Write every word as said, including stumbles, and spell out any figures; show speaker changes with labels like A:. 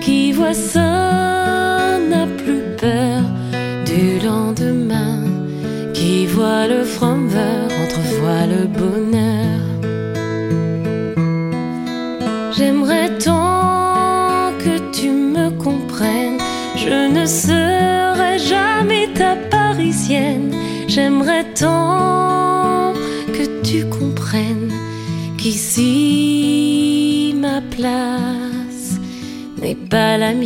A: qui voit ça n'a plus peur du lendemain, qui voit le fromeur entrevoit le bonheur. J'aimerais tant que tu me comprennes, je ne serai jamais ta parisienne. J'aimerais tant que tu comprennes qu'ici ma place n'est pas la mienne.